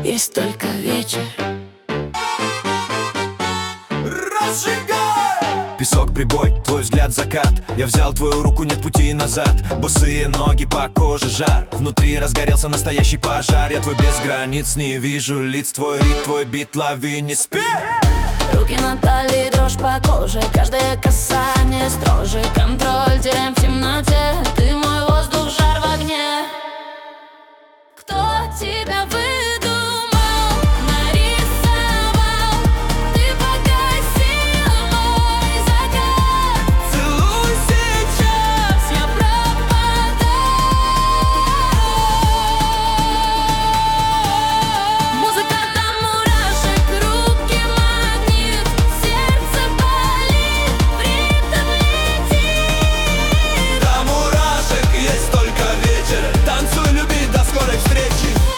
есть только вечер. Разжигай! Песок, прибой, твой взгляд, закат. Я взял твою руку, нет пути назад. Босые ноги, по коже жар. Внутри разгорелся настоящий пожар. Я твой без границ, не вижу лиц. Твой ритм, твой бит, лови, не спи. Руки на талии, дрожь по коже. Каждое касание строже. Контроль теряем в темноте. Ты мой воздух, жар в огне. Кто тебя выдумал, нарисовал? Ты погасил мой закат. Целуй сейчас, я пропадаю. Музыка до мурашек, руки магнит, сердце болит, в ритм летит. До мурашек есть только вечер. Танцуй, люби, до скорой встречи.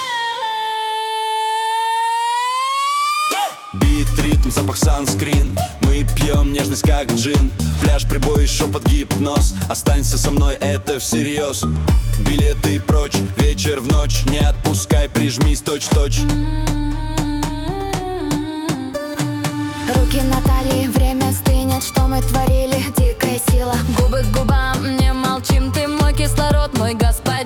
Бит, ритм, запах, санскрин. Мы пьем нежность, как джин. Пляж, прибой, шепот, гипноз. Останься со мной, это всерьез. Билеты прочь, вечер в ночь. Не отпускай, прижмись точь-точь. Руки на талии, время стынет, что мы творили, дикая сила. Губы к губам, не молчим, ты мой кислород, мой господин.